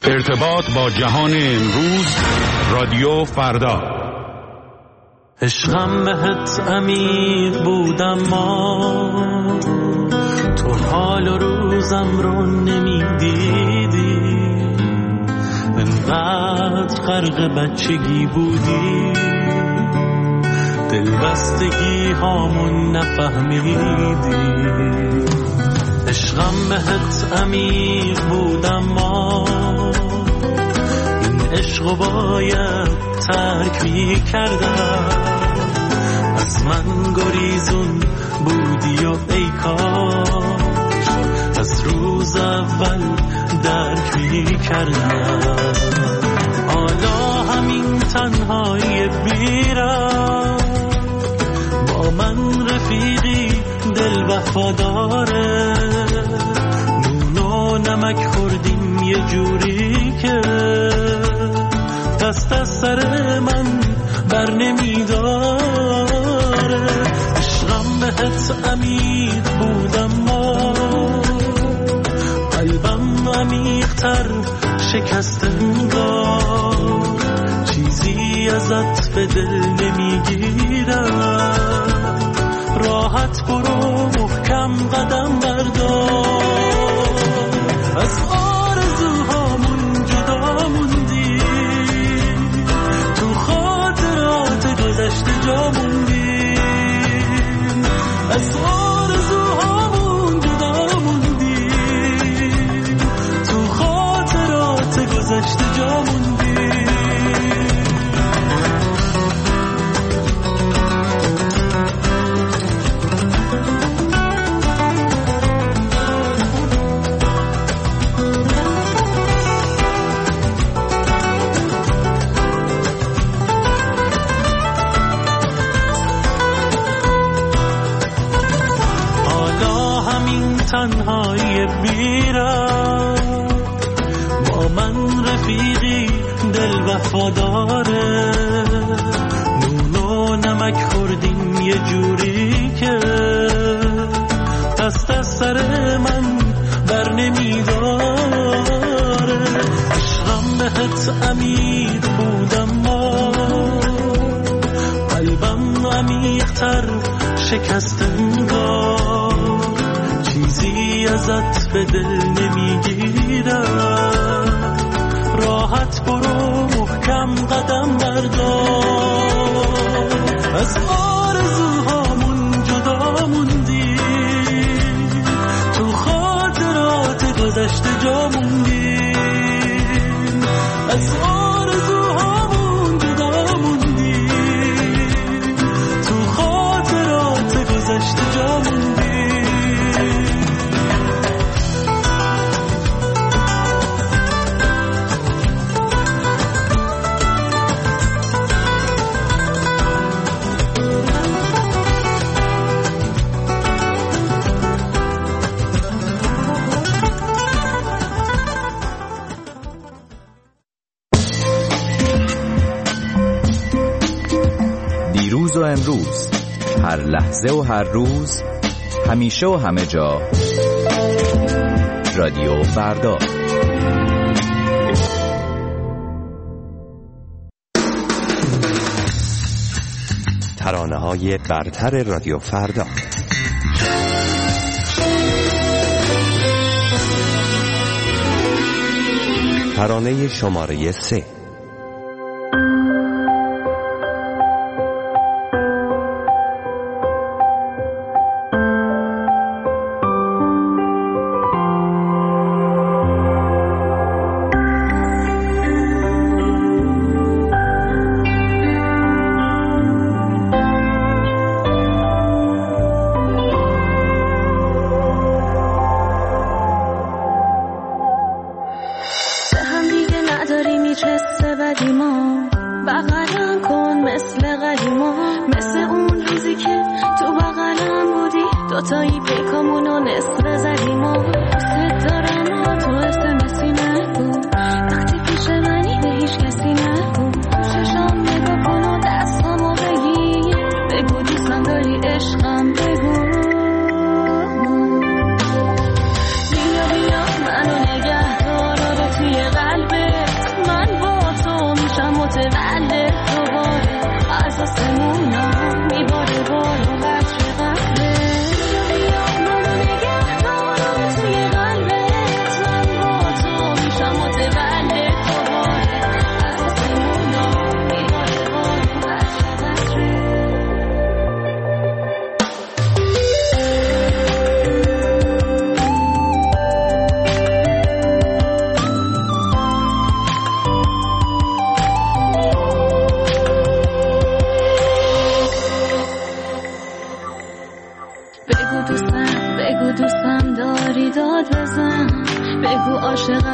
ارتباط با جهان امروز، رادیو فردا. عشقم بهت عمیق بودم، ما تو حال و روزم رو نمیدیدی، انقدر غرق بچگی بودی، دلبستگی هامون نفهمیدی. عشقم بهت عمیق بودم، ما این عشقو باید ترک می‌کردم، از من گریزون بودی و ای کاش از روز اول درک می‌کردم. حالا همین تنهایی بیرم، با من رفیقی دل وفاداره، نون و نمک خوردیم یه جوری که دست از سر من بر نمیداره. عشقم بهت عمیق بودم، ما قلبم عمیق‌تر شکست انگار، چیزی ازت به دل نمیگیرم، راحت برو محکم قدم بردار. از آرزوهامون جدا موندی، تو خاطرات گذشته جا موندی، از آرزوهامون جدا موندی، تو خاطرات گذشته جا موندی. تنهایی بیرم، با من رفیقی دل وفاداره، نون و نمک خوردیم یه جوری که دست از سر من بر نمیداره. عشقم بهت عمیق بودم، ما قلبم عمیق‌تر شکست انگار، چیزی ازت به دل نمیگیرم، راحت برو محکم قدم بردار. از آرزوهامون جدا موندی، تو خاطرات گذشته جا موندی، از آرزوهامون جدا موندی، تو خاطرات گذشته جا موندی. دیروز و امروز، هر لحظه و هر روز، همیشه و همه جا، رادیو فردا. ترانه‌های برتر رادیو فردا. ترانه شماره 3. بیا منو نگه دار، توی قلبت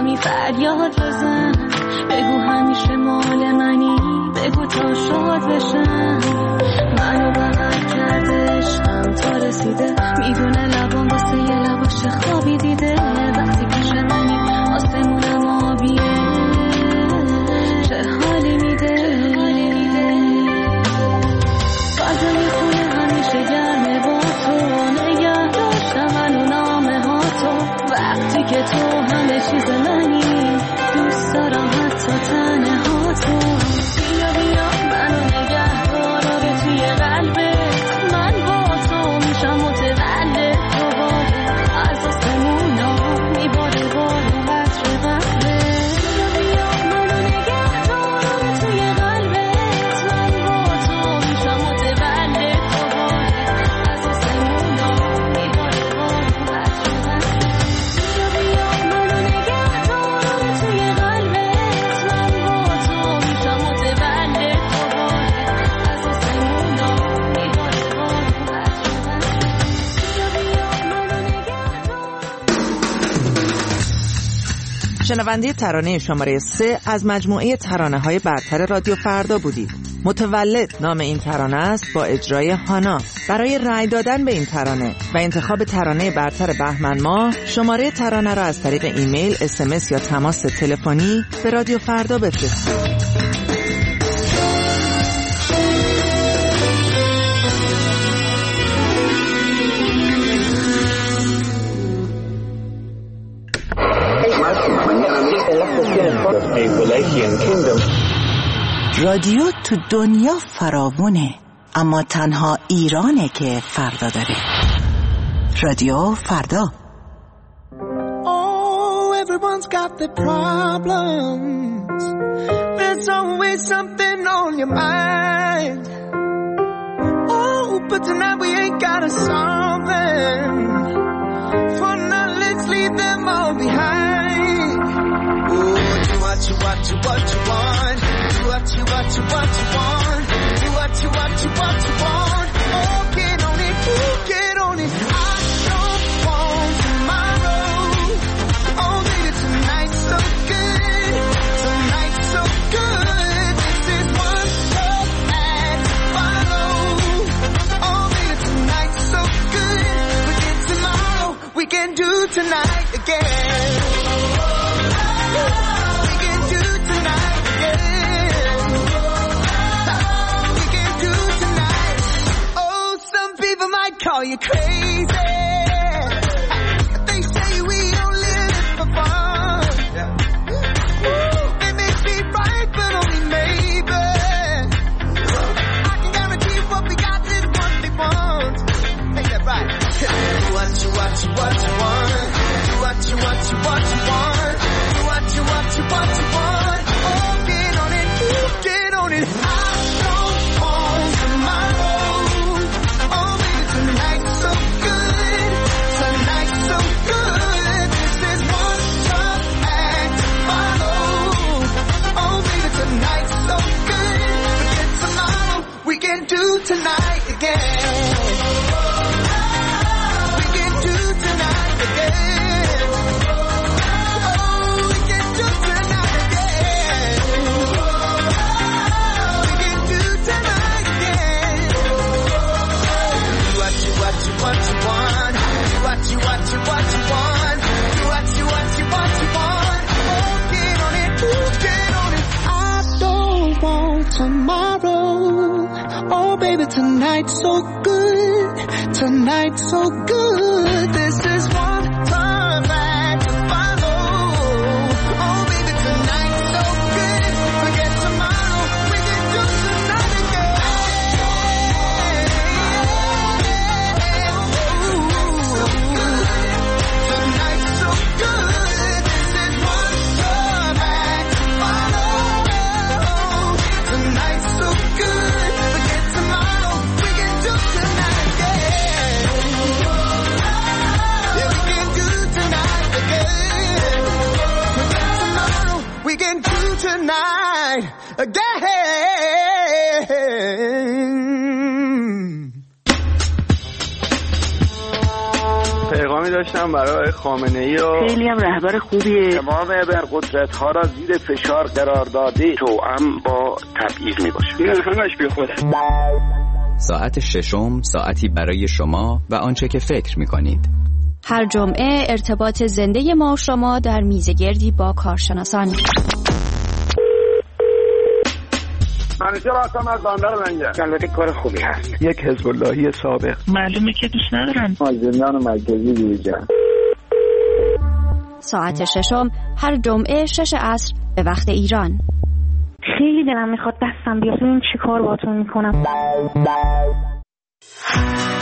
کمی فریاد بزن، بگو همیشه مال منی، بگو تا شاد بشم. منو بغل کرده عشقم تا رسیده، میدونه لبام واسه یه لباش خوابی دیده. وقتی پیش منی آسمونم آبیه، چه حالی میده. بازم یه خونه همیشه گرمه با تو، نگه داشتم منو نامه ها تو. وقتی که تو همه چیز منی، دوست دارم حتی تنه ها تو. بیا بیا منو نگه دار به توی قلبت، من با تو میشم متولد دوباره. از آسمونا میباره بارو قطر قطره. بیا بیا منو نگه دار به توی قلبت، من با تو میشم متولد دوباره. از آسمونا میباره بارو قطر قطره. بیا بیا منو نگه دار به توی قلبت، من با تو میشم متولد دوباره. از آسمونا میباره بارو قطر قطره. بیا بیا منو نگه دار. شنونده ترانه شماره 3 از مجموعه ترانه‌های برتر رادیو فردا بودید. متولد نام این ترانه است با اجرای هانا. برای رأی دادن به این ترانه و انتخاب ترانه برتر بهمن ماه، شماره ترانه را از طریق ایمیل، SMS یا تماس تلفنی به رادیو فردا بفرستید. رادیو تو دنیا فراوونه، اما تنها ایرانه که فردا داره. رادیو فردا. Oh, everyone's got their problems. There's always something on your mind. Oh, but tonight we ain't gotta solve them. For now, let's leave them all behind. Oh, do what you want. Do what you want. Do what you want. Do what you want. Do what you want. Oh, get on it. Ooh, get on it. I don't want tomorrow. Oh, baby, tonight's so good. Tonight's so good. This is one love and follow. Oh, baby, tonight's so good. Forget tomorrow. We can do tonight again. We can do tonight again. We can do tonight. Oh, some people might call you crazy. They say we don't live for fun. Ooh, it may be right, but only maybe. I can guarantee what we got is what they want. Ain't that right? Do what you want. Do what you want. Do what you want. Do what you want. Do what you want. Oh, get on it. Ooh, get on it. I don't want tomorrow. Oh, baby, tonight's so good. Tonight's so good. This is one tough act to follow. Oh, baby, tonight's so good. Forget tomorrow. We can do tonight again. We can do tonight again. Oh, we can do tonight again. We can do tonight again. Do what you want. Do what you want. Do what you want. Do what you want. Oh, get on it. Ooh, get on it. I don't want tomorrow. Oh, baby, tonight's so good. Tonight's so good. This is one time back to follow. Oh, baby, tonight's so good. Forget tomorrow. We can do tonight again. Tonight's so good. This is one time back to follow. Tonight's so good. Forget tomorrow. We can do tonight again. Yeah, we can do tonight again. Forget tomorrow. We can do tonight again. پیغامی داشتم برای خامنه‌ای و خیلی هم رهبر خوبیه. تمام ابرقدرت‌ها را زیر فشار قرار داده، توأم با تبعیض میباشه. این همش بیخوده. ساعت ششم، ساعتی برای شما و آنچه که فکر می‌کنید. هر جمعه ارتباط زنده ما و شما در میزگردی با کارشناسان. منیجر هستم از بندر منگه. البته کار خوبی هست. یک حزب اللهی سابق. معلومه که دوست ندارن. زندان مرکزی بیرجن. ساعت ششم هر جمعه 6 عصر به وقت ایران. خیلی دلم میخواد دستم بیاد. این چی کار باتون میکنم؟